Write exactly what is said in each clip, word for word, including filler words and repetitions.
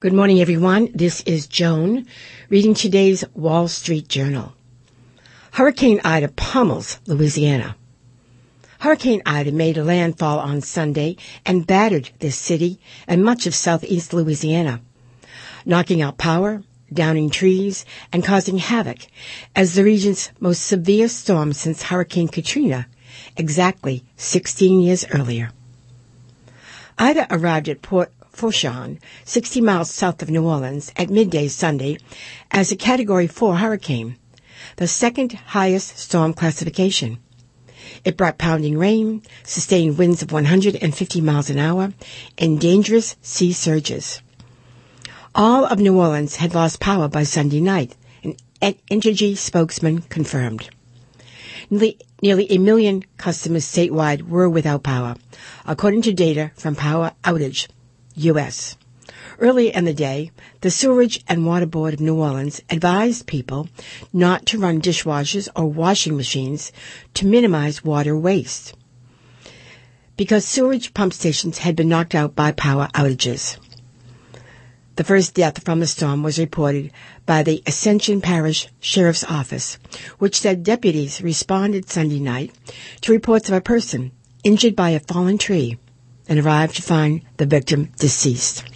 Good morning, everyone. This is Joan, reading today's Wall Street Journal. Hurricane Ida pummels Louisiana. Hurricane Ida made a landfall on Sunday and battered this city and much of southeast Louisiana, knocking out power, downing trees, and causing havoc as the region's most severe storm since Hurricane Katrina, exactly sixteen years earlier. Ida arrived at Port Fourchon, sixty miles south of New Orleans, at midday Sunday as a Category four hurricane, the second highest storm classification. It brought pounding rain, sustained winds of one hundred fifty miles an hour, and dangerous sea surges. All of New Orleans had lost power by Sunday night, an Entergy spokesman confirmed. Nearly, nearly a million customers statewide were without power, according to data from Power Outage U S Early in the day, the Sewerage and Water Board of New Orleans advised people not to run dishwashers or washing machines to minimize water waste, because sewerage pump stations had been knocked out by power outages. The first death from the storm was reported by the Ascension Parish Sheriff's Office, which said deputies responded Sunday night to reports of a person injured by a fallen tree and arrived to find the victim deceased.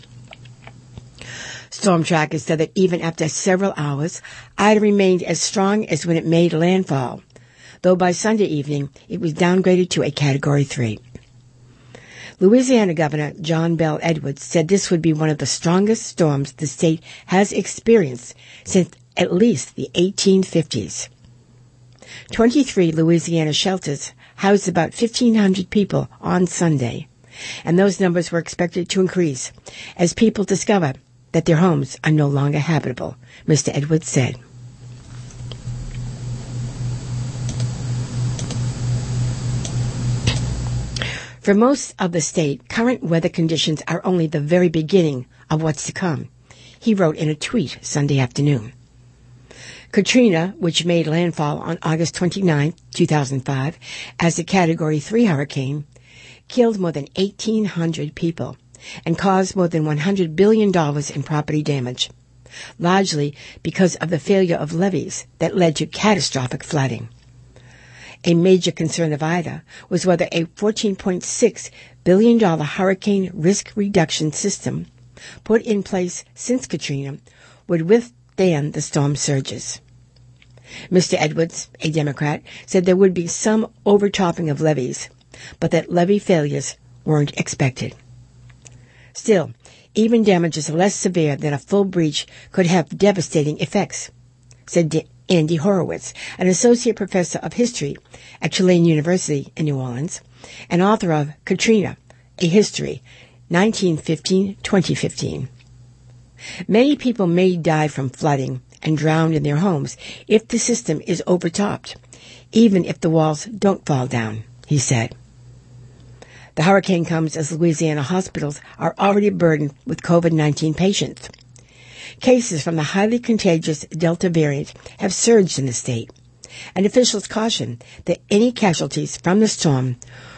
Storm trackers said that even after several hours, Ida remained as strong as when it made landfall, though by Sunday evening it was downgraded to a Category three. Louisiana Governor John Bel Edwards said this would be one of the strongest storms the state has experienced since at least the eighteen fifties. twenty-three Louisiana shelters housed about fifteen hundred people on Sunday, and those numbers were expected to increase as people discover that their homes are no longer habitable, Mister Edwards said. For most of the state, current weather conditions are only the very beginning of what's to come, he wrote in a tweet Sunday afternoon. Katrina, which made landfall on August twenty-ninth, two thousand five, as a Category three hurricane, killed more than eighteen hundred people and caused more than one hundred billion dollars in property damage, largely because of the failure of levees that led to catastrophic flooding. A major concern of Ida was whether a fourteen point six billion dollars hurricane risk reduction system put in place since Katrina would withstand the storm surges. Mister Edwards, a Democrat, said there would be some overtopping of levees, but that levee failures weren't expected. Still, even damages less severe than a full breach could have devastating effects, said D- Andy Horowitz, an associate professor of history at Tulane University in New Orleans, and author of Katrina, A History, nineteen fifteen to twenty fifteen. Many people may die from flooding and drown in their homes if the system is overtopped, even if the walls don't fall down, he said. The hurricane comes as Louisiana hospitals are already burdened with COVID nineteen patients. Cases from the highly contagious Delta variant have surged in the state, and officials caution that any casualties from the storm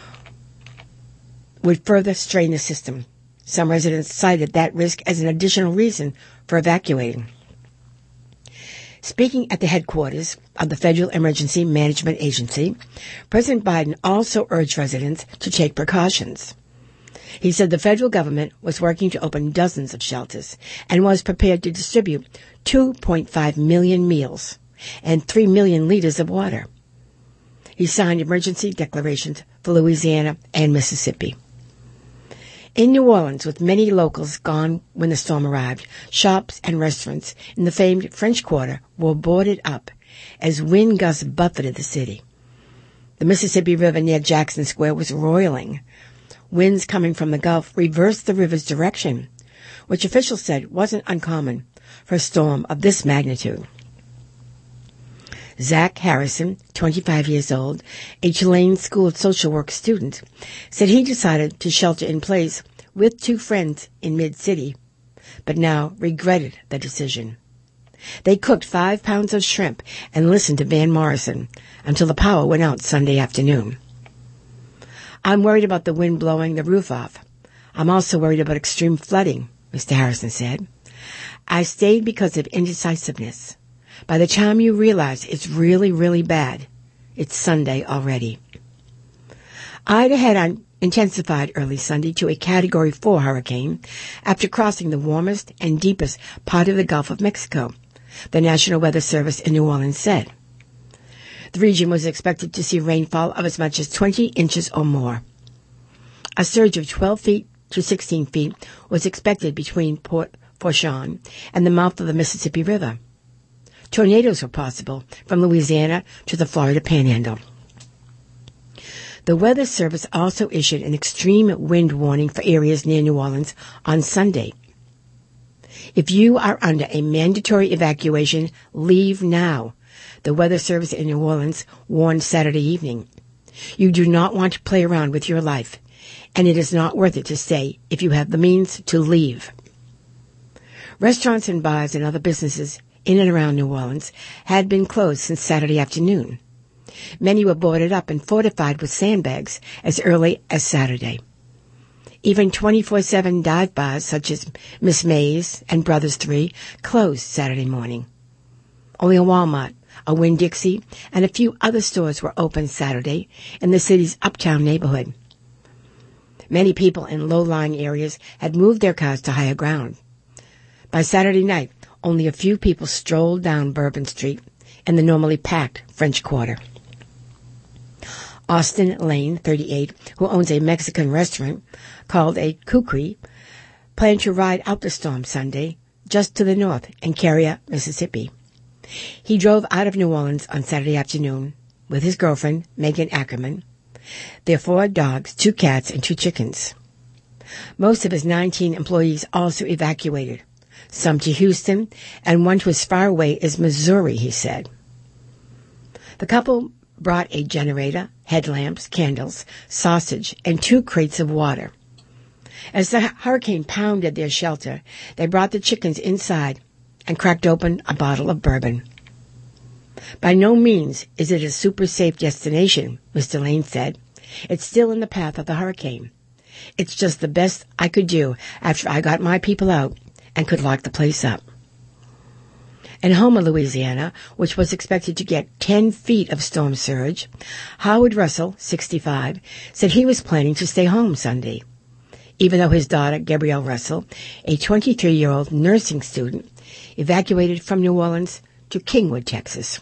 would further strain the system. Some residents cited that risk as an additional reason for evacuating. Speaking at the headquarters of the Federal Emergency Management Agency, President Biden also urged residents to take precautions. He said the federal government was working to open dozens of shelters and was prepared to distribute two point five million meals and three million liters of water. He signed emergency declarations for Louisiana and Mississippi. In New Orleans, with many locals gone when the storm arrived, shops and restaurants in the famed French Quarter were boarded up as wind gusts buffeted the city. The Mississippi River near Jackson Square was roiling. Winds coming from the Gulf reversed the river's direction, which officials said wasn't uncommon for a storm of this magnitude. Zach Harrison, twenty-five years old, a Tulane School of Social Work student, said he decided to shelter in place with two friends in Mid-City, but now regretted the decision. They cooked five pounds of shrimp and listened to Van Morrison until the power went out Sunday afternoon. I'm worried about the wind blowing the roof off. I'm also worried about extreme flooding, Mister Harrison said. I stayed because of indecisiveness. By the time you realize it's really, really bad, it's Sunday already. Ida had intensified early Sunday to a Category four hurricane after crossing the warmest and deepest part of the Gulf of Mexico, the National Weather Service in New Orleans said. The region was expected to see rainfall of as much as twenty inches or more. A surge of twelve feet to sixteen feet was expected between Port Fourchon and the mouth of the Mississippi River. Tornadoes were possible from Louisiana to the Florida Panhandle. The Weather Service also issued an extreme wind warning for areas near New Orleans on Sunday. If you are under a mandatory evacuation, leave now, the Weather Service in New Orleans warned Saturday evening. You do not want to play around with your life, and it is not worth it to stay if you have the means to leave. Restaurants and bars and other businesses in and around New Orleans had been closed since Saturday afternoon. Many were boarded up and fortified with sandbags as early as Saturday. Even twenty-four seven dive bars such as Miss May's and Brothers Three closed Saturday morning. Only a Walmart, a Winn-Dixie, and a few other stores were open Saturday in the city's uptown neighborhood. Many people in low-lying areas had moved their cars to higher ground. By Saturday night, only a few people strolled down Bourbon Street in the normally packed French Quarter. Austin Lane, thirty-eight, who owns a Mexican restaurant called a Kukri, planned to ride out the storm Sunday just to the north in Carrier, Mississippi. He drove out of New Orleans on Saturday afternoon with his girlfriend, Megan Ackerman, their four dogs, two cats, and two chickens. Most of his nineteen employees also evacuated, some to Houston and one to as far away as Missouri, he said. The couple brought a generator, headlamps, candles, sausage, and two crates of water. As the hurricane pounded their shelter, they brought the chickens inside and cracked open a bottle of bourbon. By no means is it a super safe destination, Mister Lane said. It's still in the path of the hurricane. It's just the best I could do after I got my people out and could lock the place up. In Houma, Louisiana, which was expected to get ten feet of storm surge, Howard Russell, sixty-five, said he was planning to stay home Sunday, even though his daughter, Gabrielle Russell, a twenty-three-year-old nursing student, evacuated from New Orleans to Kingwood, Texas.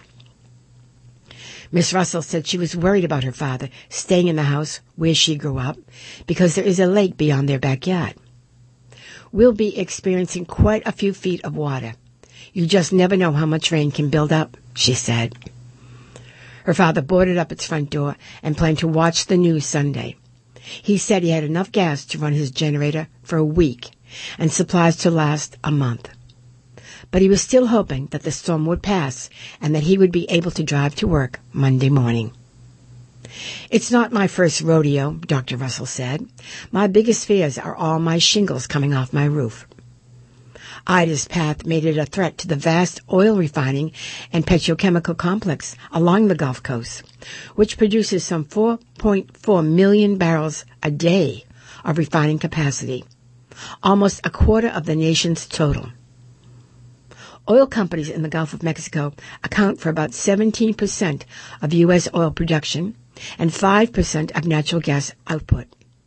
Miss Russell said she was worried about her father staying in the house where she grew up because there is a lake beyond their backyard. We'll be experiencing quite a few feet of water. You just never know how much rain can build up, she said. Her father boarded up its front door and planned to watch the news Sunday. He said he had enough gas to run his generator for a week and supplies to last a month. But he was still hoping that the storm would pass and that he would be able to drive to work Monday morning. It's not my first rodeo, Doctor Russell said. My biggest fears are all my shingles coming off my roof. Ida's path made it a threat to the vast oil refining and petrochemical complex along the Gulf Coast, which produces some four point four million barrels a day of refining capacity, almost a quarter of the nation's total. Oil companies in the Gulf of Mexico account for about seventeen percent of U S oil production and five percent of natural gas output.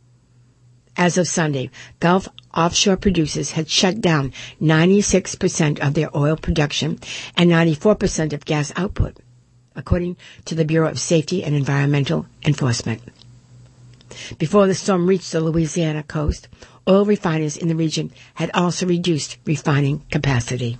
As of Sunday, Gulf offshore producers had shut down ninety-six percent of their oil production and ninety-four percent of gas output, according to the Bureau of Safety and Environmental Enforcement. Before the storm reached the Louisiana coast, oil refiners in the region had also reduced refining capacity.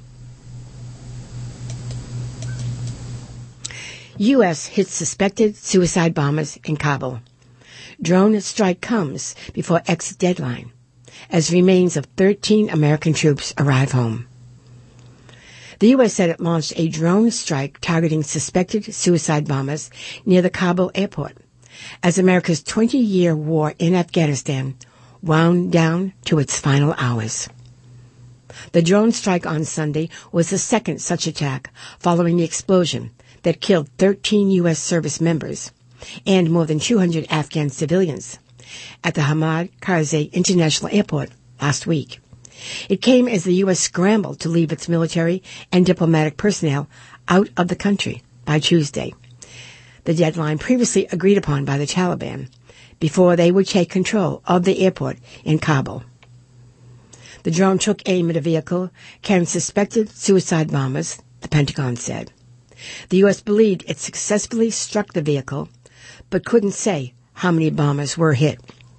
U S hits suspected suicide bombers in Kabul. Drone strike comes before exit deadline, as remains of thirteen American troops arrive home. The U S said it launched a drone strike targeting suspected suicide bombers near the Kabul airport, as America's twenty-year war in Afghanistan wound down to its final hours. The drone strike on Sunday was the second such attack following the explosion that killed thirteen U S service members and more than two hundred Afghan civilians at the Hamad Karzai International Airport last week, It came as the U S scrambled to leave its military and diplomatic personnel out of the country by Tuesday, the deadline previously agreed upon by the Taliban, before they would take control of the airport in Kabul. The drone took aim at a vehicle carrying suspected suicide bombers, the Pentagon said. The U S believed it successfully struck the vehicle, but couldn't say how many bombers were hit.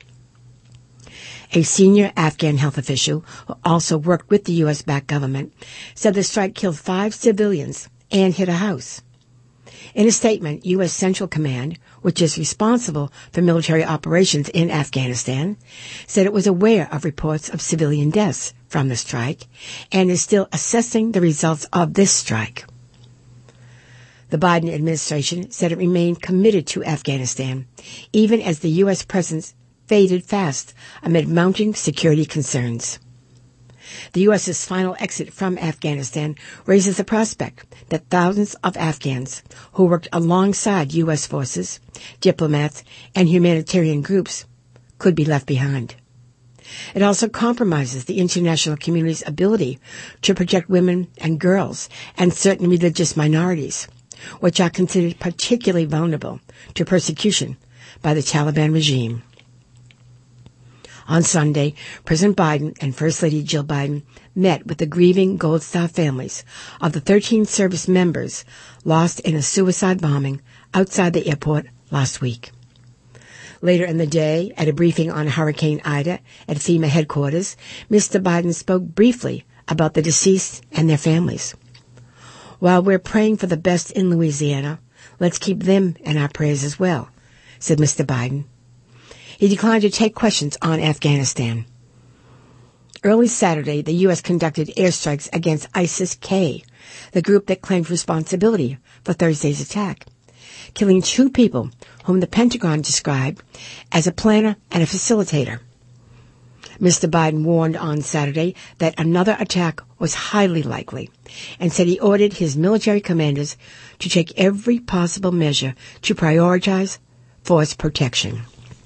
A senior Afghan health official who also worked with the U S-backed government said the strike killed five civilians and hit a house. In a statement, U S Central Command, which is responsible for military operations in Afghanistan, said it was aware of reports of civilian deaths from the strike and is still assessing the results of this strike. The Biden administration said it remained committed to Afghanistan, even as the U S presence faded fast amid mounting security concerns. The U S's final exit from Afghanistan raises the prospect that thousands of Afghans who worked alongside U S forces, diplomats, and humanitarian groups could be left behind. It also compromises the international community's ability to protect women and girls and certain religious minorities, which are considered particularly vulnerable to persecution by the Taliban regime. On Sunday, President Biden and First Lady Jill Biden met with the grieving Gold Star families of the thirteen service members lost in a suicide bombing outside the airport last week. Later in the day, at a briefing on Hurricane Ida at FEMA headquarters, Mister Biden spoke briefly about the deceased and their families. While we're praying for the best in Louisiana, let's keep them in our prayers as well, said Mister Biden. He declined to take questions on Afghanistan. Early Saturday, the U S conducted airstrikes against ISIS-K, the group that claimed responsibility for Thursday's attack, killing two people whom the Pentagon described as a planner and a facilitator. Mister Biden warned on Saturday that another attack was highly likely and said he ordered his military commanders to take every possible measure to prioritize force protection.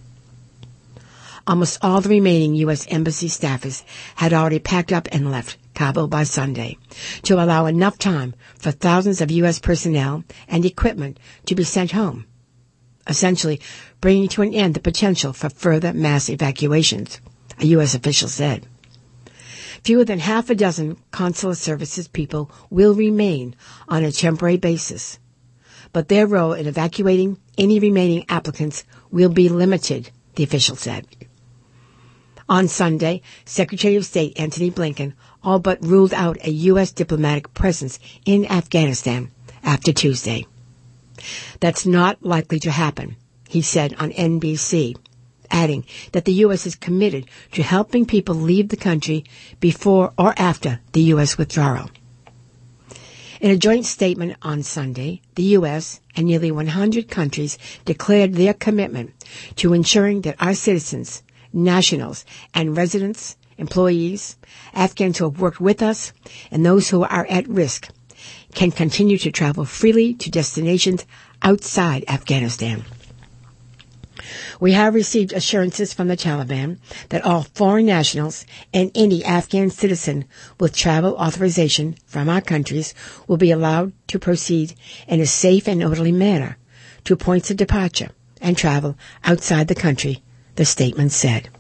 Almost all the remaining U S embassy staffers had already packed up and left Kabul by Sunday to allow enough time for thousands of U S personnel and equipment to be sent home, essentially bringing to an end the potential for further mass evacuations, a U S official said. Fewer than half a dozen consular services people will remain on a temporary basis, but their role in evacuating any remaining applicants will be limited, the official said. On Sunday, Secretary of State Antony Blinken all but ruled out a U S diplomatic presence in Afghanistan after Tuesday. That's not likely to happen, he said on N B C, adding that the U S is committed to helping people leave the country before or after the U S withdrawal. In a joint statement on Sunday, the U S and nearly one hundred countries declared their commitment to ensuring that our citizens, nationals, and residents, employees, Afghans who have worked with us, and those who are at risk can continue to travel freely to destinations outside Afghanistan. We have received assurances from the Taliban that all foreign nationals and any Afghan citizen with travel authorization from our countries will be allowed to proceed in a safe and orderly manner to points of departure and travel outside the country, the statement said.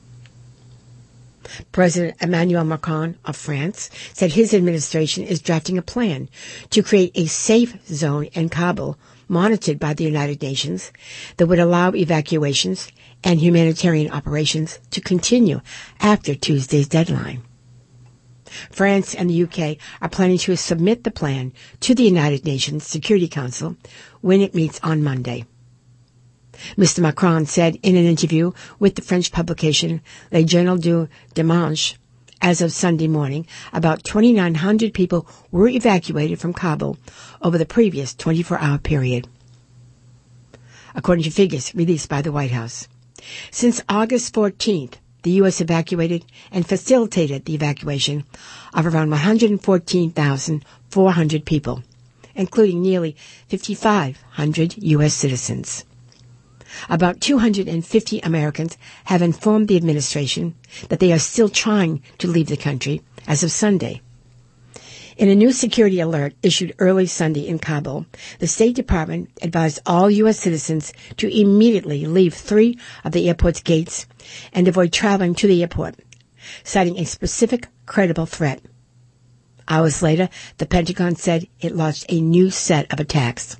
President Emmanuel Macron of France said his administration is drafting a plan to create a safe zone in Kabul monitored by the United Nations that would allow evacuations and humanitarian operations to continue after Tuesday's deadline. France and the U K are planning to submit the plan to the United Nations Security Council when it meets on Monday. Mister Macron said in an interview with the French publication Le Journal du Dimanche, as of Sunday morning, about twenty-nine hundred people were evacuated from Kabul over the previous twenty-four hour period, according to figures released by the White House. Since August fourteenth, the U S evacuated and facilitated the evacuation of around one hundred fourteen thousand four hundred people, including nearly five thousand five hundred U S citizens. About two hundred fifty Americans have informed the administration that they are still trying to leave the country as of Sunday. In a new security alert issued early Sunday in Kabul, the State Department advised all U S citizens to immediately leave three of the airport's gates and avoid traveling to the airport, citing a specific credible threat. Hours later, the Pentagon said it launched a new set of attacks.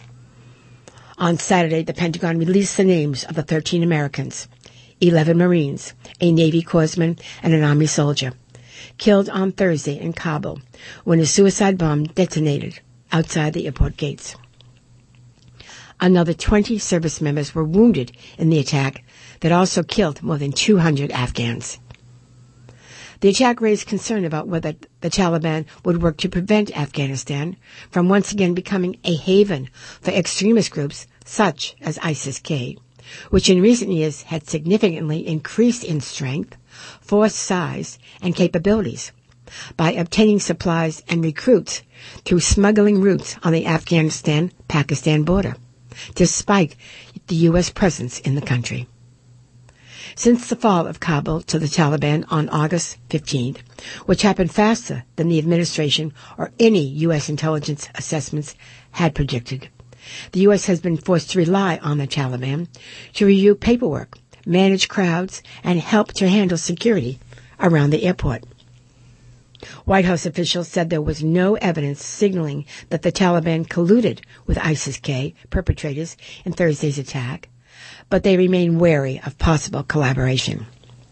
On Saturday, the Pentagon released the names of the thirteen Americans, eleven Marines, a Navy corpsman, and an Army soldier, killed on Thursday in Kabul when a suicide bomb detonated outside the airport gates. Another twenty service members were wounded in the attack that also killed more than two hundred Afghans. The attack raised concern about whether the Taliban would work to prevent Afghanistan from once again becoming a haven for extremist groups such as ISIS-K, which in recent years had significantly increased in strength, force size, and capabilities by obtaining supplies and recruits through smuggling routes on the Afghanistan-Pakistan border, despite the U S presence in the country. Since the fall of Kabul to the Taliban on August fifteenth, which happened faster than the administration or any U S intelligence assessments had predicted, the U S has been forced to rely on the Taliban to review paperwork, manage crowds, and help to handle security around the airport. White House officials said there was no evidence signaling that the Taliban colluded with ISIS-K perpetrators in Thursday's attack, but they remain wary of possible collaboration.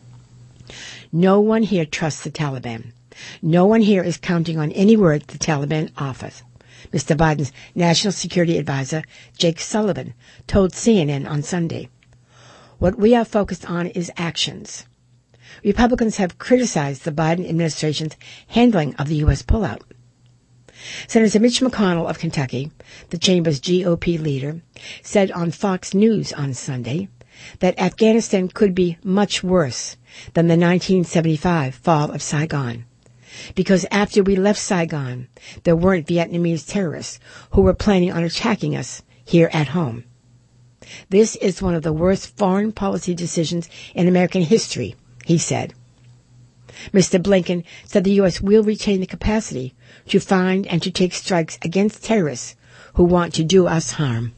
No one here trusts the Taliban. No one here is counting on any word the Taliban offers, Mister Biden's National Security Advisor, Jake Sullivan, told C N N on Sunday. What we are focused on is actions. Republicans have criticized the Biden administration's handling of the U S pullout. Senator Mitch McConnell of Kentucky, the chamber's G O P leader, said on Fox News on Sunday that Afghanistan could be much worse than the nineteen seventy-five fall of Saigon, because after we left Saigon, there weren't Vietnamese terrorists who were planning on attacking us here at home. This is one of the worst foreign policy decisions in American history, he said. Mister Blinken said the U S will retain the capacity to find and to take strikes against terrorists who want to do us harm.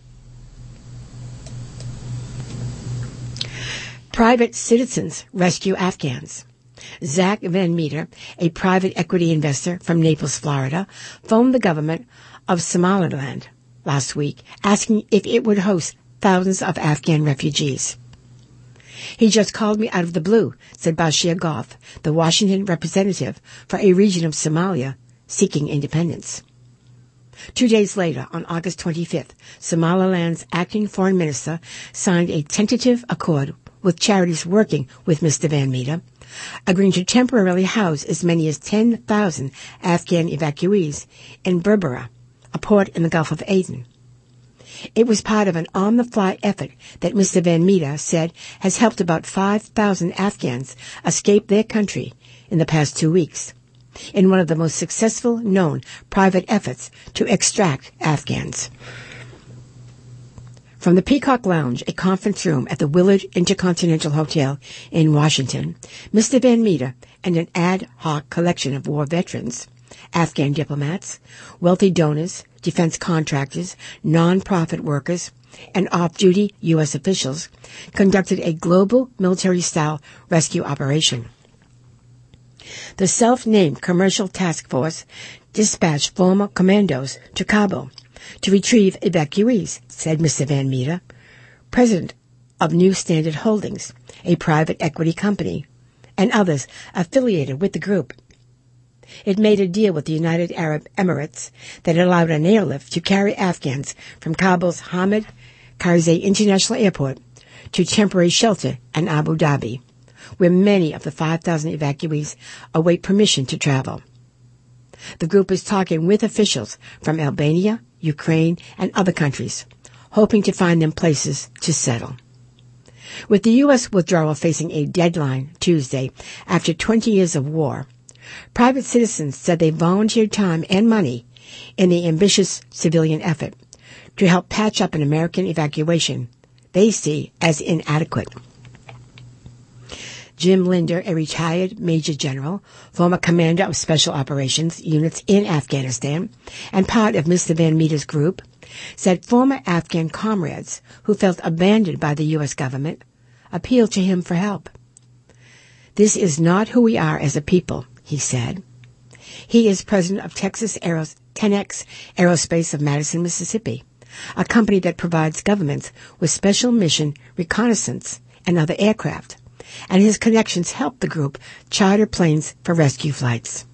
Private citizens rescue Afghans. Zach Van Meter, a private equity investor from Naples, Florida, phoned the government of Somaliland last week asking if it would host thousands of Afghan refugees. He just called me out of the blue, said Bashir Goth, the Washington representative for a region of Somalia seeking independence. Two days later, on August twenty-fifth, Somaliland's acting foreign minister signed a tentative accord with charities working with Mister Van Meter, agreeing to temporarily house as many as ten thousand Afghan evacuees in Berbera, a port in the Gulf of Aden. It was part of an on-the-fly effort that Mister Van Meter said has helped about five thousand Afghans escape their country in the past two weeks, in one of the most successful known private efforts to extract Afghans. From the Peacock Lounge, a conference room at the Willard Intercontinental Hotel in Washington, Mister Van Meter and an ad hoc collection of war veterans, Afghan diplomats, wealthy donors, defense contractors, non-profit workers, and off-duty U S officials conducted a global military-style rescue operation. The self-named Commercial Task Force dispatched former commandos to Kabul to retrieve evacuees, said Mister Van Meter, president of New Standard Holdings, a private equity company, and others affiliated with the group. It made a deal with the United Arab Emirates that allowed an airlift to carry Afghans from Kabul's Hamid Karzai International Airport to temporary shelter in Abu Dhabi, where many of the five thousand evacuees await permission to travel. The group is talking with officials from Albania, Ukraine, and other countries, hoping to find them places to settle. With the U S withdrawal facing a deadline Tuesday after twenty years of war, private citizens said they volunteered time and money in the ambitious civilian effort to help patch up an American evacuation they see as inadequate. Jim Linder, a retired Major General, former commander of Special Operations units in Afghanistan, and part of Mister Van Metter's group, said former Afghan comrades who felt abandoned by the U S government appealed to him for help. "This is not who we are as a people," he said. He is president of Texas Aeros- ten X Aerospace of Madison, Mississippi, a company that provides governments with special mission reconnaissance and other aircraft, and his connections help the group charter planes for rescue flights.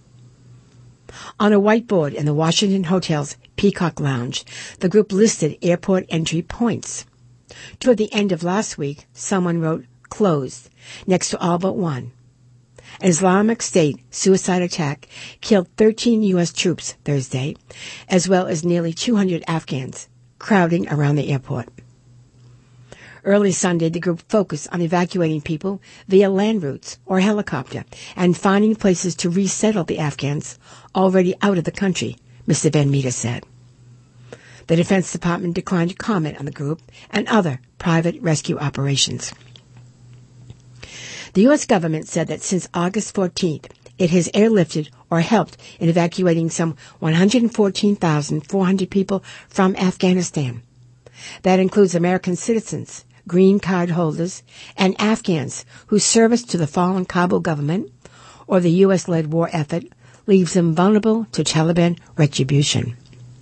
On a whiteboard in the Washington Hotel's Peacock Lounge, the group listed airport entry points. Toward the end of last week, someone wrote "closed" next to all but one. An Islamic State suicide attack killed thirteen U S troops Thursday, as well as nearly two hundred Afghans, crowding around the airport. Early Sunday, the group focused on evacuating people via land routes or helicopter and finding places to resettle the Afghans already out of the country, Mister Van Meter said. The Defense Department declined to comment on the group and other private rescue operations. The U S government said that since August fourteenth, it has airlifted or helped in evacuating some one hundred fourteen thousand four hundred people from Afghanistan. That includes American citizens, green card holders, and Afghans whose service to the fallen Kabul government or the U S-led war effort leaves them vulnerable to Taliban retribution.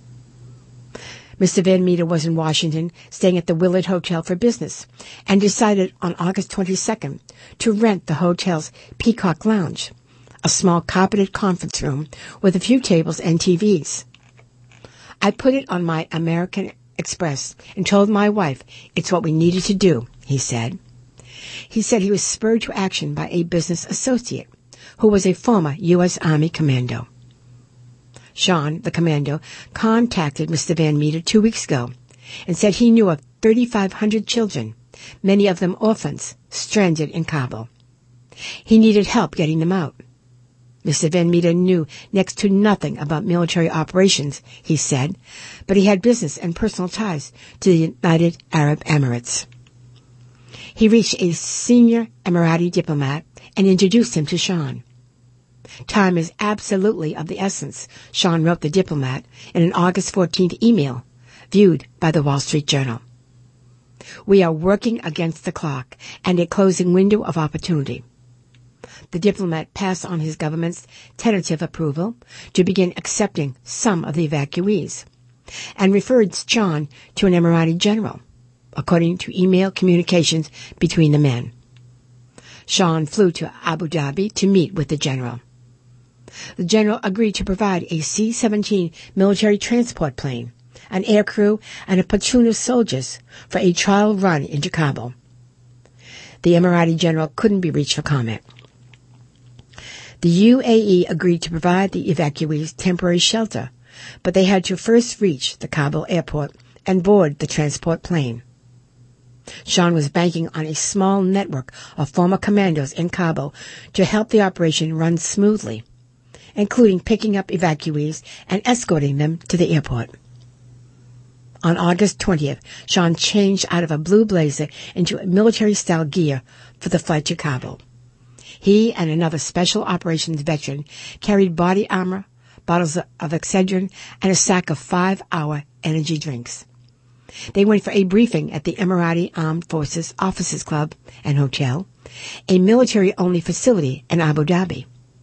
Mister Van Meter was in Washington, staying at the Willard Hotel for business, and decided on August twenty-second to rent the hotel's Peacock Lounge, a small carpeted conference room with a few tables and T Vs. "I put it on my American Express and told my wife it's what we needed to do," he said. He said he was spurred to action by a business associate who was a former U S Army commando. Sean, the commando, contacted Mister Van Meter two weeks ago and said he knew of thirty-five hundred children, many of them orphans, stranded in Kabul. He needed help getting them out. Mister Van Meter knew next to nothing about military operations, he said, but he had business and personal ties to the United Arab Emirates. He reached a senior Emirati diplomat and introduced him to Sean. "Time is absolutely of the essence," Sean wrote the diplomat in an August fourteenth email, viewed by the Wall Street Journal. "We are working against the clock and a closing window of opportunity." The diplomat passed on his government's tentative approval to begin accepting some of the evacuees and referred Sean to an Emirati general, according to email communications between the men. Sean flew to Abu Dhabi to meet with the general. The general agreed to provide a C seventeen military transport plane, an aircrew, and a platoon of soldiers for a trial run into Kabul. The Emirati general couldn't be reached for comment. The U A E agreed to provide the evacuees temporary shelter, but they had to first reach the Kabul airport and board the transport plane. Sean was banking on a small network of former commandos in Kabul to help the operation run smoothly, including picking up evacuees and escorting them to the airport. On August twentieth, Sean changed out of a blue blazer into military-style gear for the flight to Kabul. He and another special operations veteran carried body armor, bottles of Excedrin, and a sack of five-hour energy drinks. They went for a briefing at the Emirati Armed Forces Officers Club and Hotel, a military-only facility in Abu Dhabi.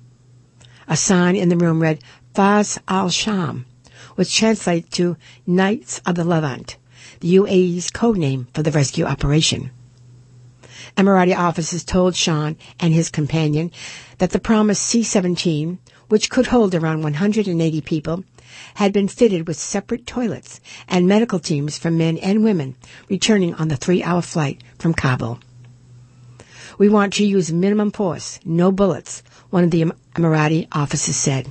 A sign in the room read Faz al-Sham, which translates to Knights of the Levant, the U A E's code name for the rescue operation. Emirati officers told Sean and his companion that the promised C seventeen, which could hold around one hundred eighty people, had been fitted with separate toilets and medical teams for men and women returning on the three-hour flight from Kabul. "We want to use minimum force, no bullets," one of the Emirati officers said.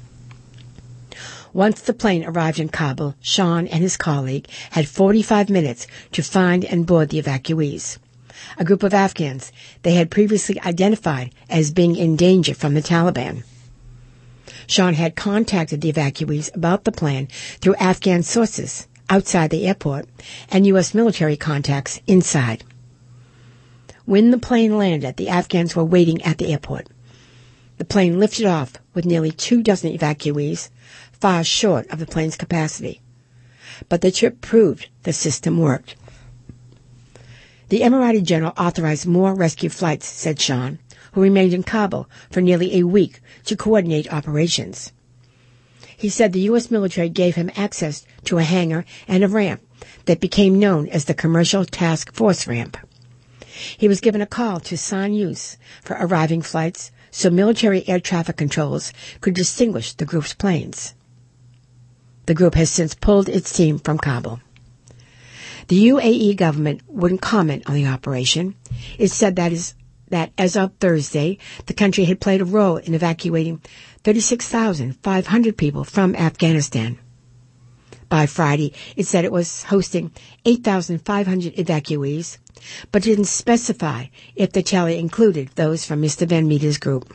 Once the plane arrived in Kabul, Sean and his colleague had forty-five minutes to find and board the evacuees, a group of Afghans they had previously identified as being in danger from the Taliban. Sean had contacted the evacuees about the plan through Afghan sources, outside the airport and U S military contacts inside. When the plane landed, the Afghans were waiting at the airport. The plane lifted off with nearly two dozen evacuees, far short of the plane's capacity. But the trip proved the system worked. The Emirati general authorized more rescue flights, said Sean, who remained in Kabul for nearly a week to coordinate operations. He said the U S military gave him access to a hangar and a ramp that became known as the Commercial Task Force Ramp. He was given a call to sign use for arriving flights so military air traffic controllers could distinguish the group's planes. The group has since pulled its team from Kabul. The U A E government wouldn't comment on the operation. It said that is that as of Thursday, the country had played a role in evacuating thirty-six thousand five hundred people from Afghanistan. By Friday, it said it was hosting eight thousand five hundred evacuees, but didn't specify if the tally included those from Mister Van Meter's group.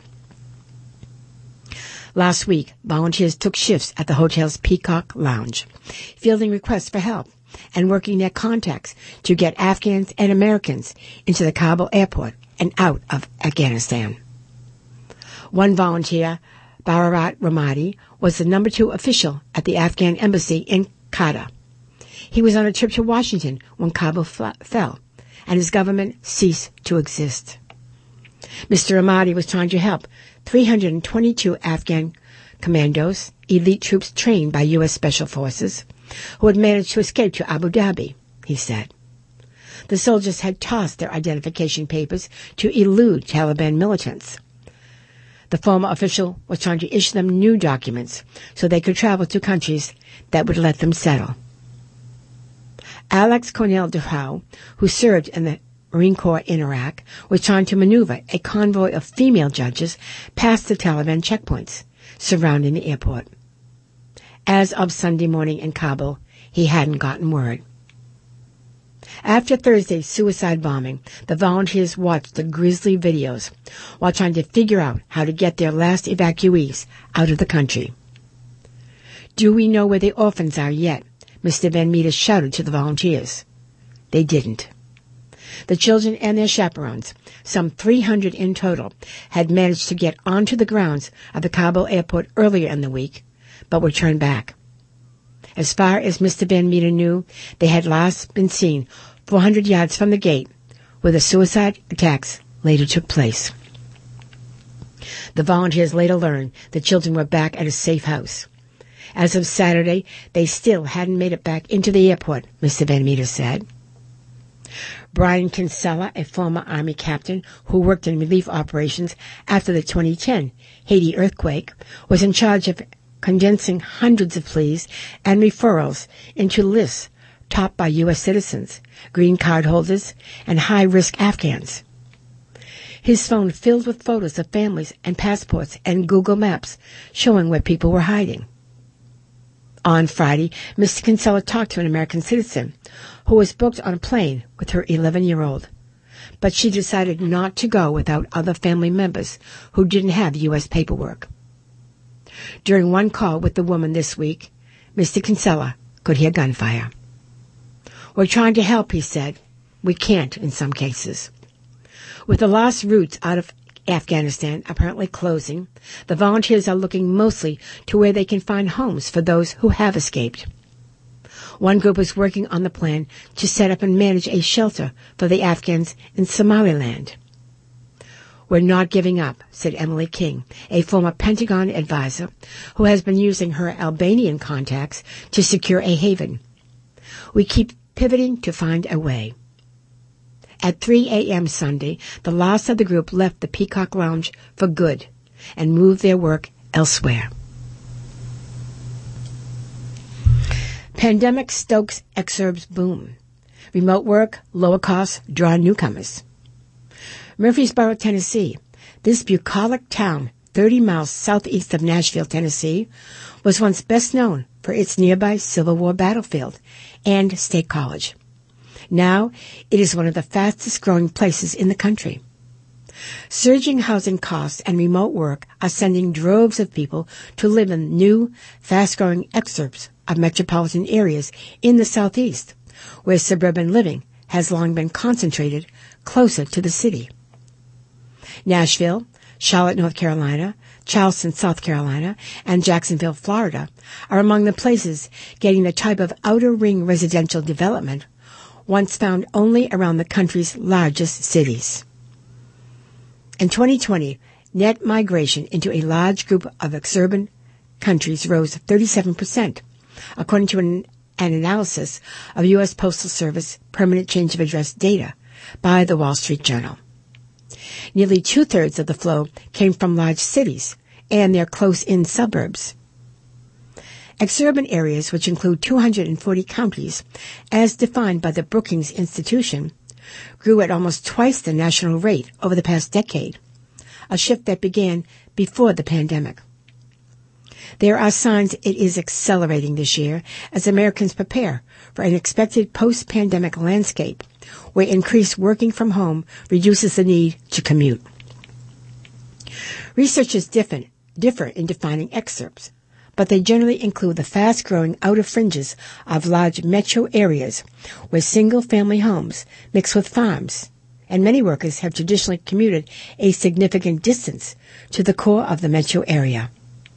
Last week, volunteers took shifts at the hotel's Peacock Lounge, fielding requests for help and working their contacts to get Afghans and Americans into the Kabul airport and out of Afghanistan. One volunteer, Bararat Ramadi, was the number two official at the Afghan embassy in Quetta. He was on a trip to Washington when Kabul fell, and his government ceased to exist. Mister Ramadi was trying to help three hundred twenty-two Afghan commandos, elite troops trained by U S Special Forces, who had managed to escape to Abu Dhabi, he said. The soldiers had tossed their identification papers to elude Taliban militants. The former official was trying to issue them new documents so they could travel to countries that would let them settle. Alex Cornell DeHow, who served in the Marine Corps in Iraq, was trying to maneuver a convoy of female judges past the Taliban checkpoints surrounding the airport. As of Sunday morning in Kabul, he hadn't gotten word. After Thursday's suicide bombing, the volunteers watched the grisly videos while trying to figure out how to get their last evacuees out of the country. "Do we know where the orphans are yet?" Mister Van Meter shouted to the volunteers. They didn't. The children and their chaperones, some three hundred in total, had managed to get onto the grounds of the Kabul airport earlier in the week, but were turned back. As far as Mister Van Meter knew, they had last been seen four hundred yards from the gate, where the suicide attacks later took place. The volunteers later learned the children were back at a safe house. As of Saturday, they still hadn't made it back into the airport, Mister Van Meter said. Brian Kinsella, a former Army captain who worked in relief operations after the twenty ten Haiti earthquake, was in charge of condensing hundreds of pleas and referrals into lists topped by U S citizens, green card holders, and high-risk Afghans. His phone filled with photos of families and passports and Google Maps showing where people were hiding. On Friday, Mister Kinsella talked to an American citizen who was booked on a plane with her eleven-year-old, but she decided not to go without other family members who didn't have U S paperwork. During one call with the woman this week, Mister Kinsella could hear gunfire. "We're trying to help," he said. "We can't in some cases." With the lost routes out of Afghanistan apparently closing, the volunteers are looking mostly to where they can find homes for those who have escaped. One group is working on the plan to set up and manage a shelter for the Afghans in Somaliland. "We're not giving up," said Emily King, a former Pentagon advisor who has been using her Albanian contacts to secure a haven. "We keep pivoting to find a way." At three a.m. Sunday, the last of the group left the Peacock Lounge for good and moved their work elsewhere. Pandemic stokes exurbs boom. Remote work, lower costs draw newcomers. Murfreesboro, Tennessee, this bucolic town thirty miles southeast of Nashville, Tennessee, was once best known for its nearby Civil War battlefield and State College. Now, it is one of the fastest-growing places in the country. Surging housing costs and remote work are sending droves of people to live in new, fast-growing exurbs of metropolitan areas in the Southeast, where suburban living has long been concentrated closer to the city. Nashville, Charlotte, North Carolina, Charleston, South Carolina, and Jacksonville, Florida, are among the places getting the type of outer ring residential development once found only around the country's largest cities. In twenty twenty, net migration into a large group of exurban countries rose thirty-seven percent, according to an, an analysis of U S Postal Service permanent change of address data by the Wall Street Journal. Nearly two-thirds of the flow came from large cities and their close-in suburbs. Exurban areas, which include two hundred forty counties, as defined by the Brookings Institution, grew at almost twice the national rate over the past decade, a shift that began before the pandemic. There are signs it is accelerating this year as Americans prepare for an expected post-pandemic landscape where increased working from home reduces the need to commute. Researchers differ, differ in defining exurbs, but they generally include the fast-growing outer fringes of large metro areas where single-family homes mix with farms, and many workers have traditionally commuted a significant distance to the core of the metro area.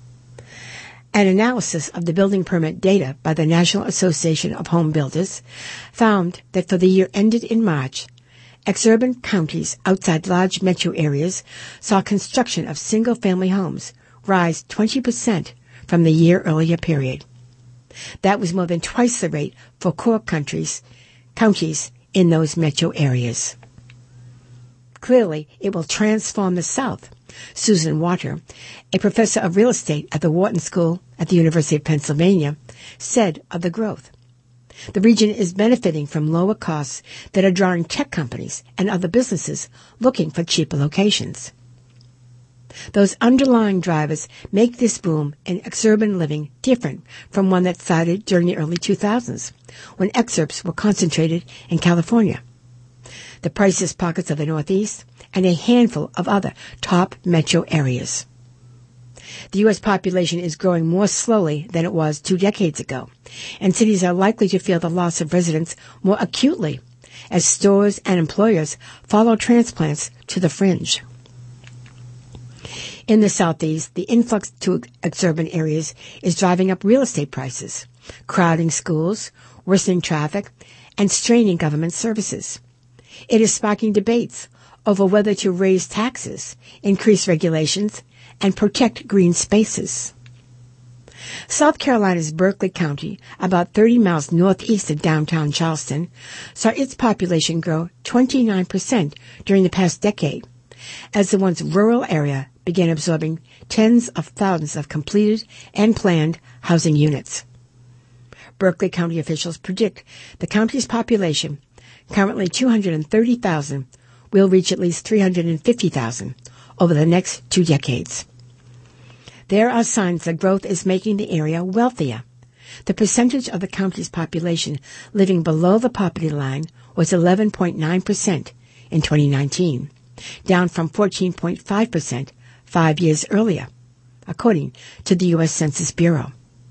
An analysis of the building permit data by the National Association of Home Builders found that for the year ended in March, exurban counties outside large metro areas saw construction of single-family homes rise twenty percent from the year earlier period. That was more than twice the rate for core countries, counties in those metro areas. Clearly, it will transform the South. Susan Water, a professor of real estate at the Wharton School at the University of Pennsylvania, said of the growth. The region is benefiting from lower costs that are drawing tech companies and other businesses looking for cheaper locations. Those underlying drivers make this boom in exurban living different from one that started during the early two thousands, when exurbs were concentrated in California, the priciest pockets of the Northeast, and a handful of other top metro areas. The U S population is growing more slowly than it was two decades ago, and cities are likely to feel the loss of residents more acutely as stores and employers follow transplants to the fringe. In the Southeast, the influx to exurban areas is driving up real estate prices, crowding schools, worsening traffic, and straining government services. It is sparking debates over whether to raise taxes, increase regulations, and protect green spaces. South Carolina's Berkeley County, about thirty miles northeast of downtown Charleston, saw its population grow twenty-nine percent during the past decade, as the once rural area began absorbing tens of thousands of completed and planned housing units. Berkeley County officials predict the county's population, currently two hundred thirty thousand, will reach at least three hundred fifty thousand over the next two decades. There are signs that growth is making the area wealthier. The percentage of the county's population living below the poverty line was eleven point nine percent in twenty nineteen, down from fourteen point five percent five years earlier, according to the U S Census Bureau.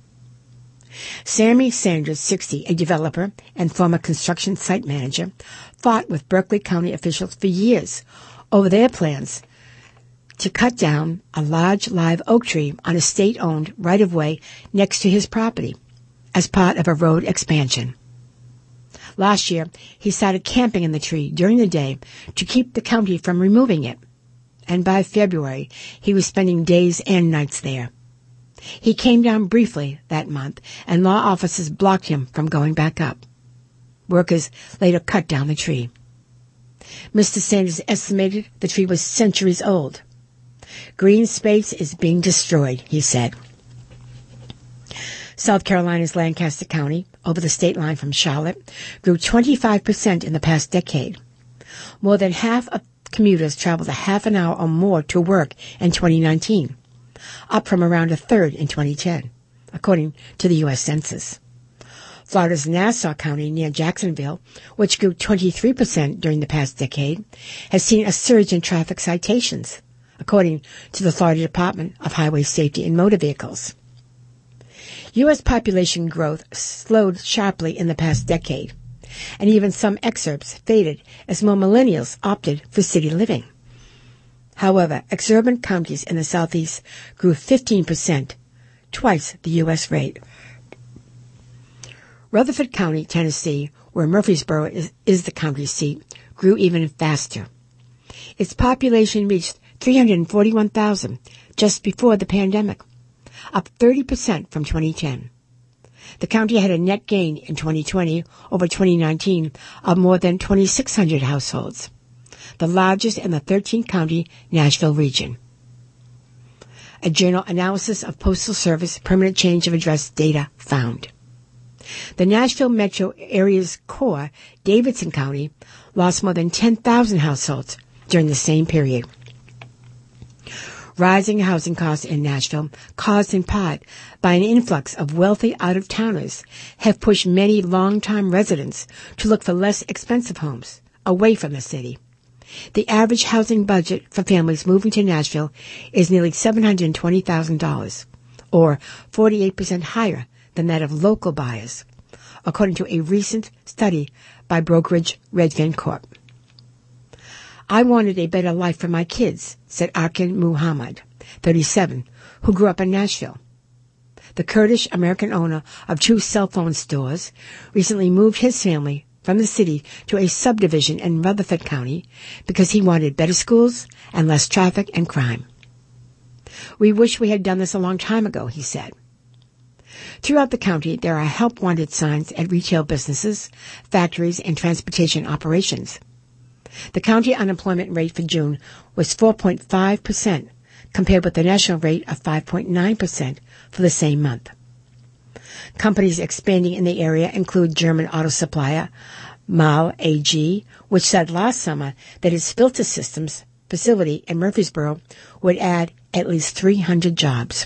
Sammy Sanders, sixty, a developer and former construction site manager, fought with Berkeley County officials for years over their plans to cut down a large live oak tree on a state-owned right-of-way next to his property as part of a road expansion. Last year, he started camping in the tree during the day to keep the county from removing it, and by February, he was spending days and nights there. He came down briefly that month, and law officers blocked him from going back up. Workers later cut down the tree. Mister Sanders estimated the tree was centuries old. Green space is being destroyed, he said. South Carolina's Lancaster County, over the state line from Charlotte, grew twenty-five percent in the past decade. More than half of commuters traveled a half an hour or more to work in twenty nineteen, up from around a third in twenty ten, according to the U S Census. Florida's Nassau County near Jacksonville, which grew twenty-three percent during the past decade, has seen a surge in traffic citations, according to the Florida Department of Highway Safety and Motor Vehicles. U S population growth slowed sharply in the past decade, and even some exurbs faded as more millennials opted for city living. However, exurban counties in the Southeast grew fifteen percent, twice the U S rate. Rutherford County, Tennessee, where Murfreesboro is, is the county seat, grew even faster. Its population reached three hundred forty-one thousand just before the pandemic, up thirty percent from twenty ten. The county had a net gain in twenty twenty over twenty nineteen of more than twenty-six hundred households, the largest in the thirteen-county Nashville region. A journal analysis of Postal Service permanent change of address data found the Nashville metro area's core, Davidson County, lost more than ten thousand households during the same period. Rising housing costs in Nashville, caused in part by an influx of wealthy out-of-towners, have pushed many long-time residents to look for less expensive homes away from the city. The average housing budget for families moving to Nashville is nearly seven hundred twenty thousand dollars, or forty-eight percent higher than that of local buyers, according to a recent study by brokerage Redfin Corp. I wanted a better life for my kids, said Arkin Muhammad, thirty-seven, who grew up in Nashville. The Kurdish-American owner of two cell phone stores recently moved his family from the city to a subdivision in Rutherford County because he wanted better schools and less traffic and crime. We wish we had done this a long time ago, he said. Throughout the county, there are help-wanted signs at retail businesses, factories, and transportation operations. The county unemployment rate for June was four point five percent, compared with the national rate of five point nine percent for the same month. Companies expanding in the area include German auto supplier Mahle A G, which said last summer that its filter systems facility in Murfreesboro would add at least three hundred jobs.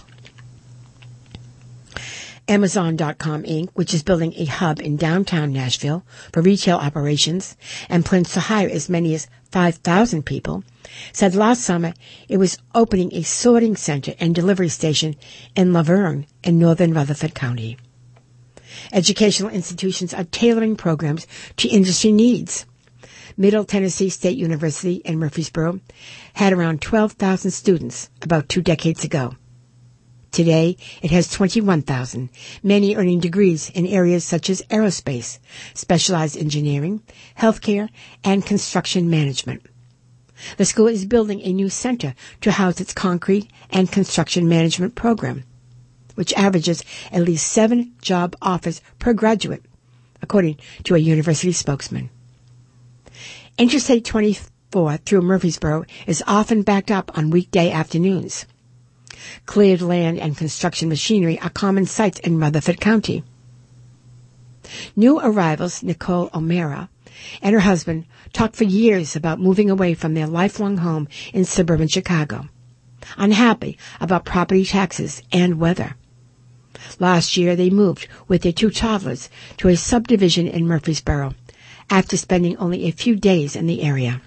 Amazon dot com Incorporated, which is building a hub in downtown Nashville for retail operations and plans to hire as many as five thousand people, said last summer it was opening a sorting center and delivery station in Laverne in northern Rutherford County. Educational institutions are tailoring programs to industry needs. Middle Tennessee State University in Murfreesboro had around twelve thousand students about two decades ago. Today, it has twenty-one thousand, many earning degrees in areas such as aerospace, specialized engineering, healthcare, and construction management. The school is building a new center to house its concrete and construction management program, which averages at least seven job offers per graduate, according to a university spokesman. Interstate twenty-four through Murfreesboro is often backed up on weekday afternoons. Cleared land and construction machinery are common sights in Rutherford County. New arrivals Nicole O'Mara and her husband talked for years about moving away from their lifelong home in suburban Chicago, unhappy about property taxes and weather. Last year, they moved with their two toddlers to a subdivision in Murfreesboro after spending only a few days in the area.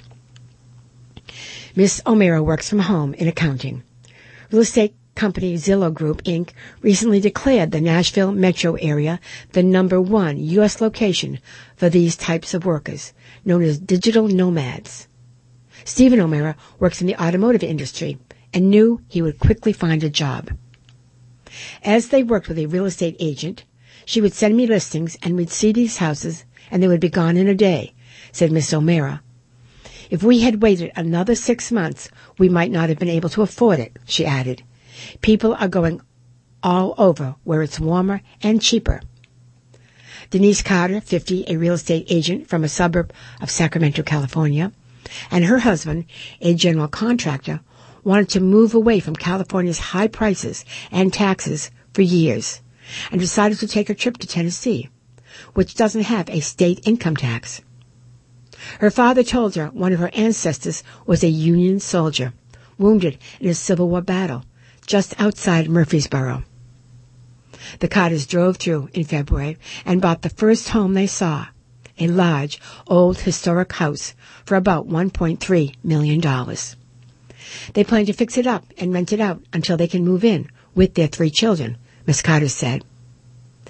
Miss O'Mara works from home in accounting. Real estate company Zillow Group, Incorporated recently declared the Nashville metro area the number one U S location for these types of workers, known as digital nomads. Stephen O'Mara works in the automotive industry and knew he would quickly find a job. As they worked with a real estate agent, she would send me listings and we'd see these houses and they would be gone in a day, said Miss O'Mara. If we had waited another six months, we might not have been able to afford it, she added. People are going all over where it's warmer and cheaper. Denise Carter, fifty, a real estate agent from a suburb of Sacramento, California, and her husband, a general contractor, wanted to move away from California's high prices and taxes for years and decided to take a trip to Tennessee, which doesn't have a state income tax. Her father told her one of her ancestors was a Union soldier, wounded in a Civil War battle just outside Murfreesboro. The Carters drove through in February and bought the first home they saw, a large, old historic house for about one point three million dollars. They plan to fix it up and rent it out until they can move in with their three children, Miss Carter said.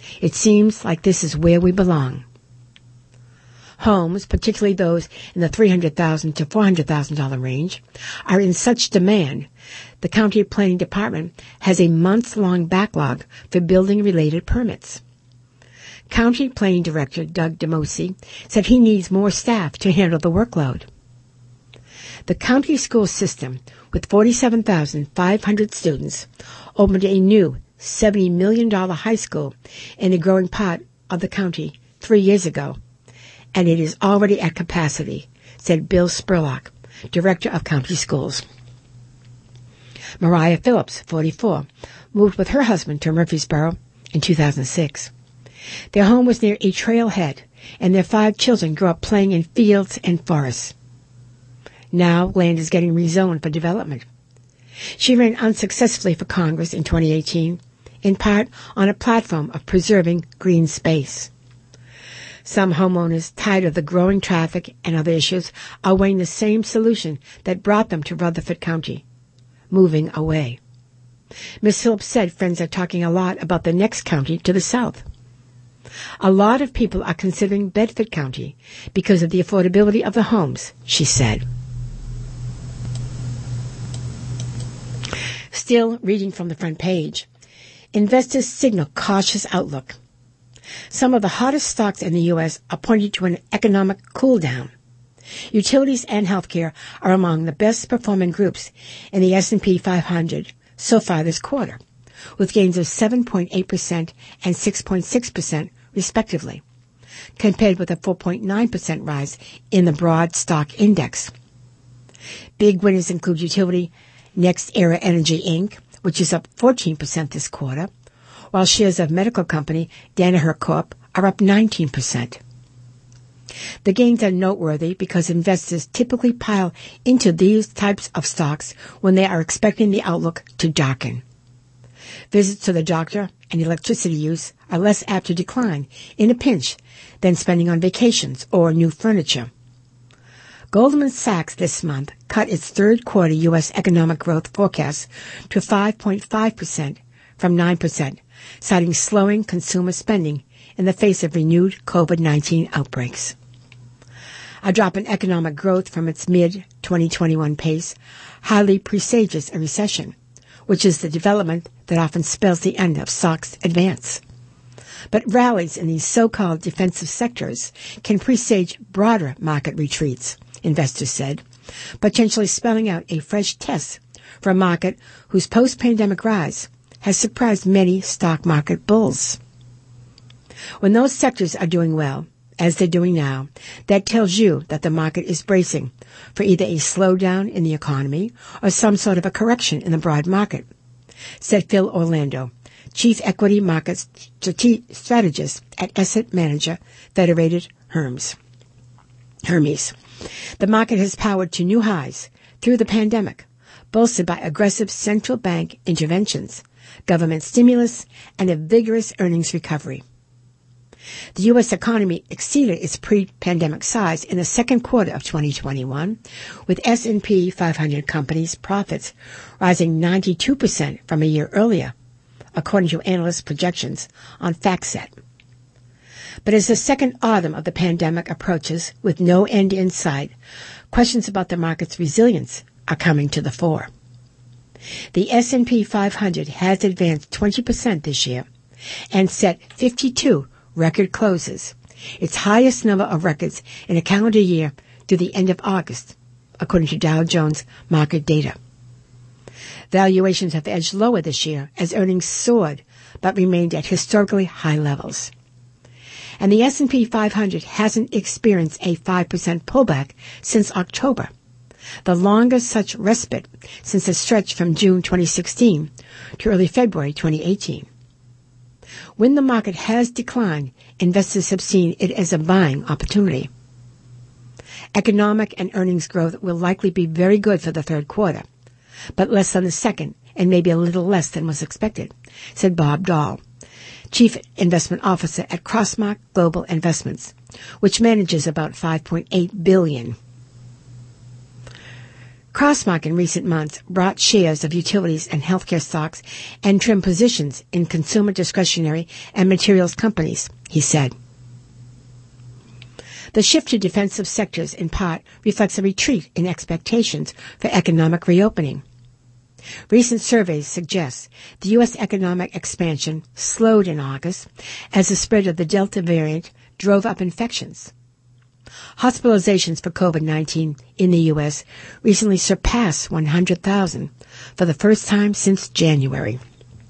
It seems like this is where we belong. Homes, particularly those in the three hundred thousand dollars to four hundred thousand dollars range, are in such demand, the county planning department has a months-long backlog for building-related permits. County Planning Director Doug Demosi said he needs more staff to handle the workload. The county school system, with forty-seven thousand five hundred students, opened a new seventy million dollars high school in a growing part of the county three years ago, and it is already at capacity, said Bill Spurlock, Director of County Schools. Mariah Phillips, forty-four, moved with her husband to Murfreesboro in two thousand six. Their home was near a trailhead, and their five children grew up playing in fields and forests. Now land is getting rezoned for development. She ran unsuccessfully for Congress in twenty eighteen, in part on a platform of preserving green space. Some homeowners, tired of the growing traffic and other issues, are weighing the same solution that brought them to Rutherford County, moving away. Miz Phillips said friends are talking a lot about the next county to the south. A lot of people are considering Bedford County because of the affordability of the homes, she said. Still reading from the front page, investors signal cautious outlook. Some of the hottest stocks in the U S are pointing to an economic cool-down. Utilities and healthcare are among the best-performing groups in the S and P five hundred so far this quarter, with gains of seven point eight percent and six point six percent, respectively, compared with a four point nine percent rise in the broad stock index. Big winners include utility NextEra Energy, Incorporated, which is up fourteen percent this quarter, while shares of medical company Danaher Corp are up nineteen percent. The gains are noteworthy because investors typically pile into these types of stocks when they are expecting the outlook to darken. Visits to the doctor and electricity use are less apt to decline in a pinch than spending on vacations or new furniture. Goldman Sachs this month cut its third quarter U S economic growth forecast to five point five percent from nine percent, citing slowing consumer spending in the face of renewed COVID nineteen outbreaks. A drop in economic growth from its mid twenty twenty-one pace highly presages a recession, which is the development that often spells the end of stocks' advance. But rallies in these so-called defensive sectors can presage broader market retreats, investors said, potentially spelling out a fresh test for a market whose post-pandemic rise has surprised many stock market bulls. When those sectors are doing well, as they're doing now, that tells you that the market is bracing for either a slowdown in the economy or some sort of a correction in the broad market, said Phil Orlando, Chief Equity Market Strategist at asset manager Federated Hermes. Hermes. The market has powered to new highs through the pandemic, bolstered by aggressive central bank interventions, government stimulus, and a vigorous earnings recovery. The U S economy exceeded its pre-pandemic size in the second quarter of twenty twenty-one, with S and P five hundred companies' profits rising ninety-two percent from a year earlier, according to analyst projections on FactSet. But as the second autumn of the pandemic approaches with no end in sight, questions about the market's resilience are coming to the fore. The S and P five hundred has advanced twenty percent this year and set fifty-two record closes, its highest number of records in a calendar year through the end of August, according to Dow Jones market data. Valuations have edged lower this year as earnings soared but remained at historically high levels. And the S and P five hundred hasn't experienced a five percent pullback since October, the longest such respite since a stretch from June twenty sixteen to early February twenty eighteen. When the market has declined, investors have seen it as a buying opportunity. Economic and earnings growth will likely be very good for the third quarter, but less than the second and maybe a little less than was expected, said Bob Dahl, Chief Investment Officer at Crossmark Global Investments, which manages about five point eight billion dollars. Crossmark in recent months brought shares of utilities and healthcare stocks and trimmed positions in consumer discretionary and materials companies, he said. The shift to defensive sectors in part reflects a retreat in expectations for economic reopening. Recent surveys suggest the U S economic expansion slowed in August as the spread of the Delta variant drove up infections. Hospitalizations for COVID nineteen in the U S recently surpassed one hundred thousand for the first time since January.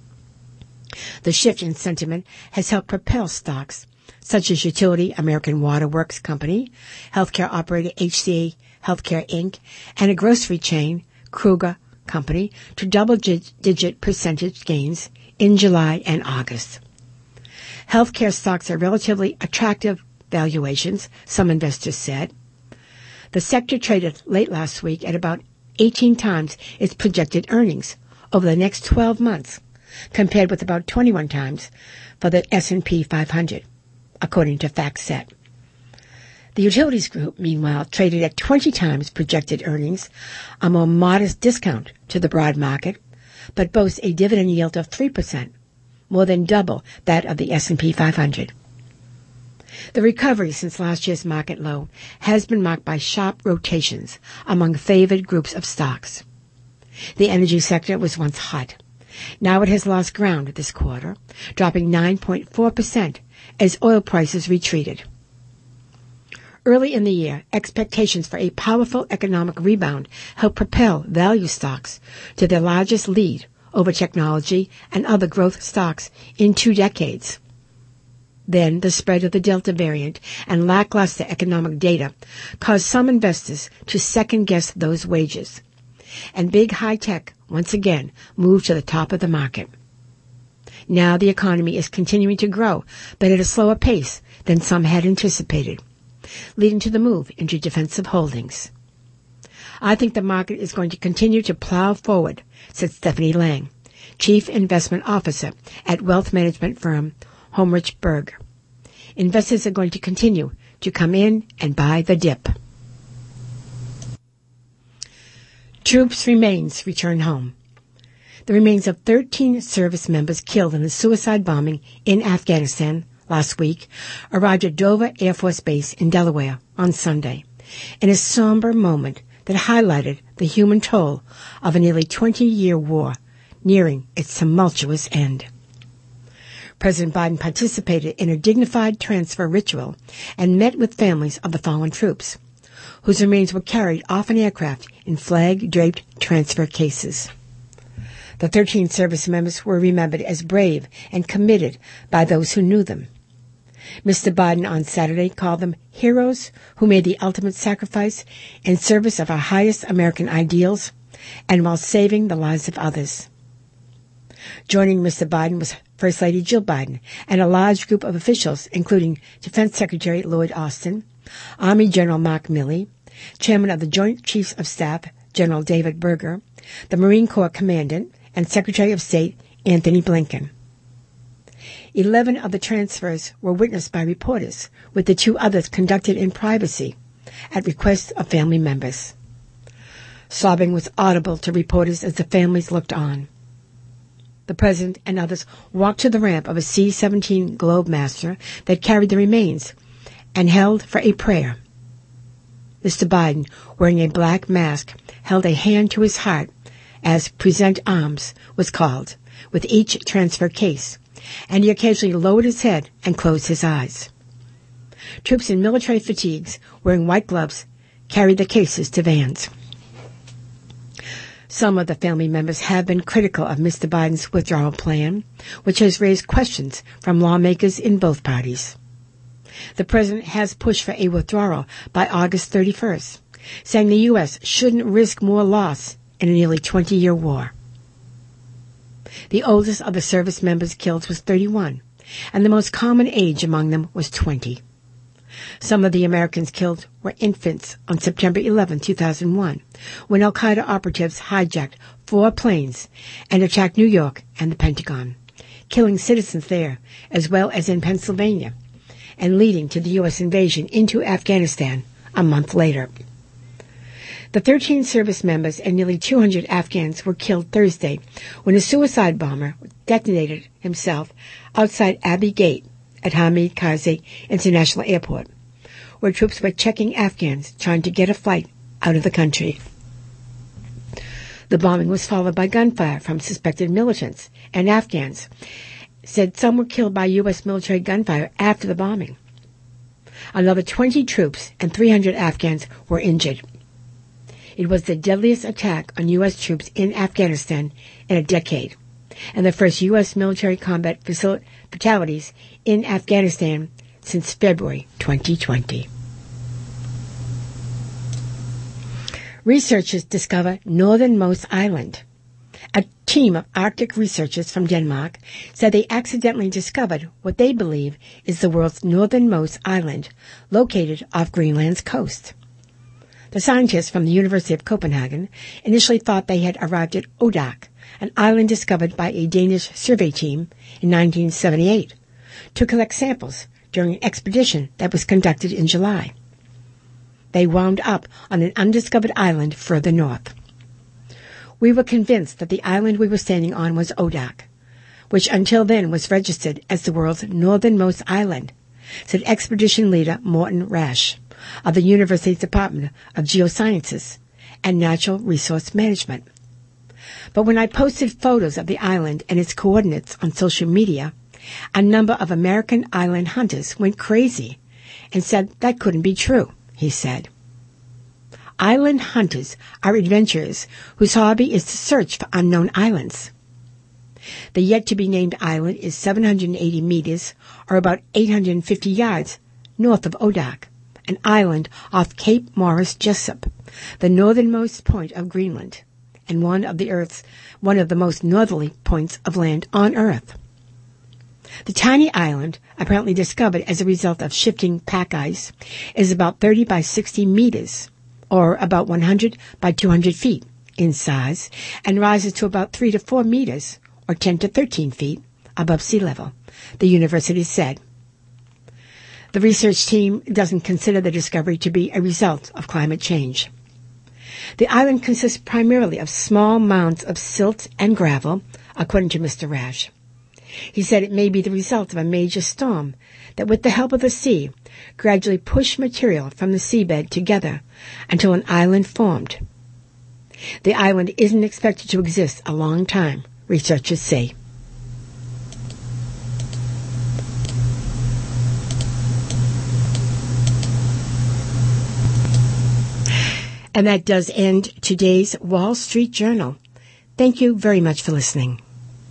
The shift in sentiment has helped propel stocks such as utility American Water Works Company, healthcare operator H C A Healthcare Incorporated, and a grocery chain, Kruger Company, to double-digit percentage gains in July and August. Healthcare stocks are relatively attractive valuations, some investors said. The sector traded late last week at about eighteen times its projected earnings over the next twelve months, compared with about twenty-one times for the S and P five hundred, according to FactSet. The utilities group, meanwhile, traded at twenty times projected earnings, a more modest discount to the broad market, but boasts a dividend yield of three percent, more than double that of the S and P five hundred. The recovery since last year's market low has been marked by sharp rotations among favored groups of stocks. The energy sector was once hot. Now it has lost ground this quarter, dropping nine point four percent as oil prices retreated. Early in the year, expectations for a powerful economic rebound helped propel value stocks to their largest lead over technology and other growth stocks in two decades. Then the spread of the Delta variant and lackluster economic data caused some investors to second-guess those wages. And big high-tech, once again, moved to the top of the market. Now the economy is continuing to grow, but at a slower pace than some had anticipated, leading to the move into defensive holdings. I think the market is going to continue to plow forward, said Stephanie Lang, Chief Investment Officer at wealth management firm Homrich Berg. Investors are going to continue to come in and buy the dip. Troops' remains return home. The remains of thirteen service members killed in a suicide bombing in Afghanistan last week arrived at Dover Air Force Base in Delaware on Sunday, in a somber moment that highlighted the human toll of a nearly twenty-year war nearing its tumultuous end. President Biden participated in a dignified transfer ritual and met with families of the fallen troops, whose remains were carried off an aircraft in flag-draped transfer cases. The thirteen service members were remembered as brave and committed by those who knew them. Mister Biden on Saturday called them heroes who made the ultimate sacrifice in service of our highest American ideals and while saving the lives of others. Joining Mister Biden was First Lady Jill Biden and a large group of officials, including Defense Secretary Lloyd Austin, Army General Mark Milley, Chairman of the Joint Chiefs of Staff General David Berger, the Marine Corps Commandant, and Secretary of State Anthony Blinken. Eleven of the transfers were witnessed by reporters, with the two others conducted in privacy at request of family members. Sobbing was audible to reporters as the families looked on. The President and others walked to the ramp of a C seventeen Globemaster that carried the remains and held for a prayer. Mister Biden, wearing a black mask, held a hand to his heart as Present Arms was called, with each transfer case, and he occasionally lowered his head and closed his eyes. Troops in military fatigues, wearing white gloves, carried the cases to vans. Some of the family members have been critical of Mister Biden's withdrawal plan, which has raised questions from lawmakers in both parties. The president has pushed for a withdrawal by August thirty-first, saying the U S shouldn't risk more loss in a nearly twenty-year war. The oldest of the service members killed was thirty-one, and the most common age among them was twenty. Some of the Americans killed were infants on September eleventh, two thousand one, when al-Qaeda operatives hijacked four planes and attacked New York and the Pentagon, killing citizens there as well as in Pennsylvania, and leading to the U S invasion into Afghanistan a month later. The thirteen service members and nearly two hundred Afghans were killed Thursday when a suicide bomber detonated himself outside Abbey Gate at Hamid Karzai International Airport, where troops were checking Afghans trying to get a flight out of the country. The bombing was followed by gunfire from suspected militants, and Afghans said some were killed by U S military gunfire after the bombing. Another twenty troops and three hundred Afghans were injured. It was the deadliest attack on U S troops in Afghanistan in a decade, and the first U S military combat fatalities in Afghanistan since February twenty twenty. Researchers discover northernmost island. A team of Arctic researchers from Denmark said they accidentally discovered what they believe is the world's northernmost island, located off Greenland's coast. The scientists from the University of Copenhagen initially thought they had arrived at Odak, an island discovered by a Danish survey team in nineteen seventy-eight, to collect samples during an expedition that was conducted in July. They wound up on an undiscovered island further north. We were convinced that the island we were standing on was Odak, which until then was registered as the world's northernmost island, said expedition leader Morten Rasch of the University's Department of Geosciences and Natural Resource Management. But when I posted photos of the island and its coordinates on social media, a number of American island hunters went crazy and said that couldn't be true, he said. Island hunters are adventurers whose hobby is to search for unknown islands. The yet-to-be-named island is seven hundred eighty meters, or about eight hundred fifty yards, north of Odak, an island off Cape Morris Jesup, the northernmost point of Greenland, and one of the Earth's one of the most northerly points of land on Earth. The tiny island, apparently discovered as a result of shifting pack ice, is about thirty by sixty meters, or about one hundred by two hundred feet in size, and rises to about three to four meters, or ten to thirteen feet, above sea level, the university said. The research team doesn't consider the discovery to be a result of climate change. The island consists primarily of small mounds of silt and gravel, according to Mister Rasch. He said it may be the result of a major storm that, with the help of the sea, gradually pushed material from the seabed together until an island formed. The island isn't expected to exist a long time, researchers say. And that does end today's Wall Street Journal. Thank you very much for listening.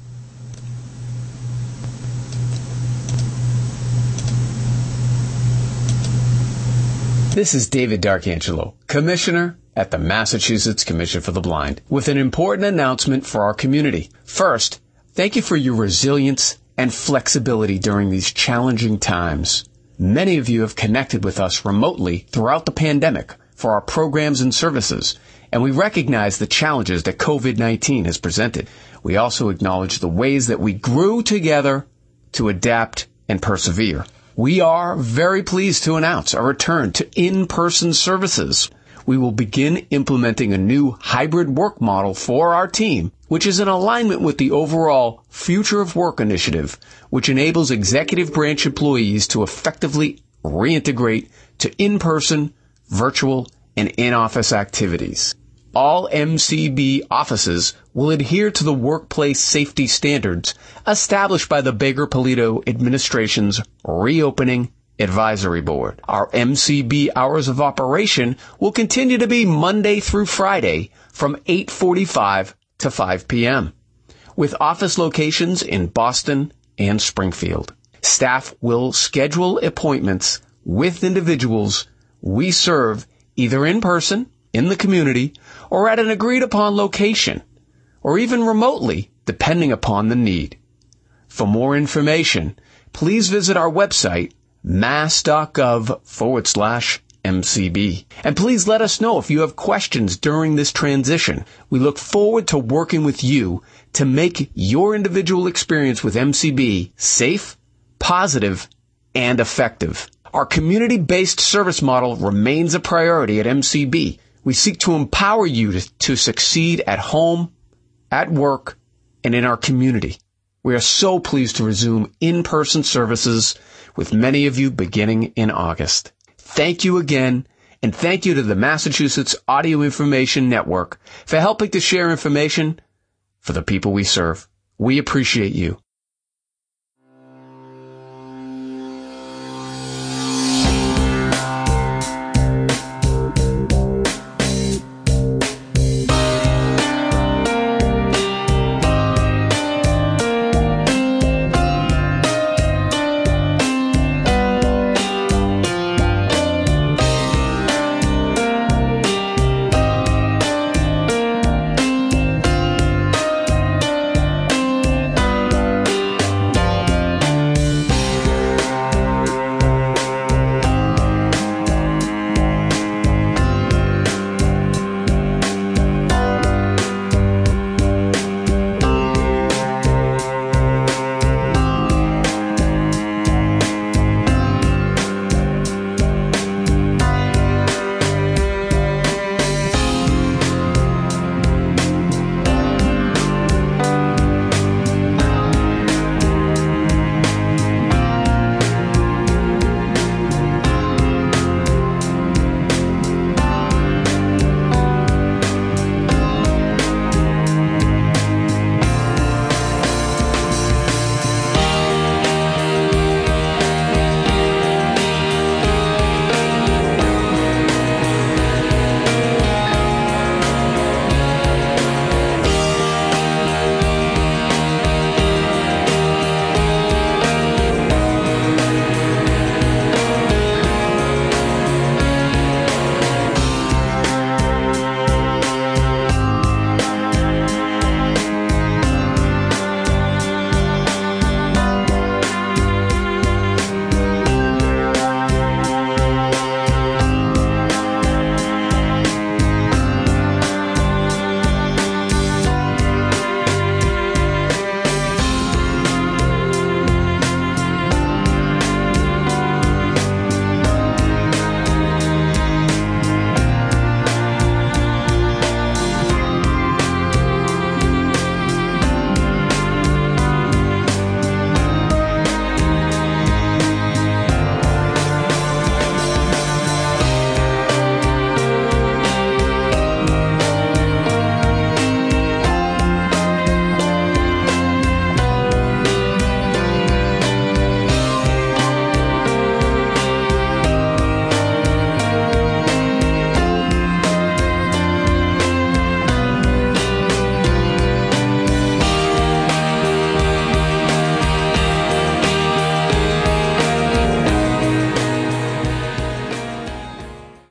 This is David D'Arcangelo, Commissioner at the Massachusetts Commission for the Blind, with an important announcement for our community. First, thank you for your resilience and flexibility during these challenging times. Many of you have connected with us remotely throughout the pandemic for our programs and services, and we recognize the challenges that covid nineteen has presented. We also acknowledge the ways that we grew together to adapt and persevere. We are very pleased to announce a return to in-person services. We will begin implementing a new hybrid work model for our team, which is in alignment with the overall Future of Work initiative, which enables executive branch employees to effectively reintegrate to in-person, virtual, and in-office activities. All M C B offices will adhere to the workplace safety standards established by the Baker-Polito administration's Reopening Advisory Board. Our M C B hours of operation will continue to be Monday through Friday from eight forty-five to five p.m., with office locations in Boston and Springfield. Staff will schedule appointments with individuals we serve either in person, in the community, or at an agreed-upon location, or even remotely, depending upon the need. For more information, please visit our website, mass.gov forward slash MCB. And please let us know if you have questions during this transition. We look forward to working with you to make your individual experience with M C B safe, positive, and effective. Our community-based service model remains a priority at M C B. We seek to empower you to, to succeed at home, at work, and in our community. We are so pleased to resume in-person services with many of you beginning in August. Thank you again, and thank you to the Massachusetts Audio Information Network for helping to share information for the people we serve. We appreciate you.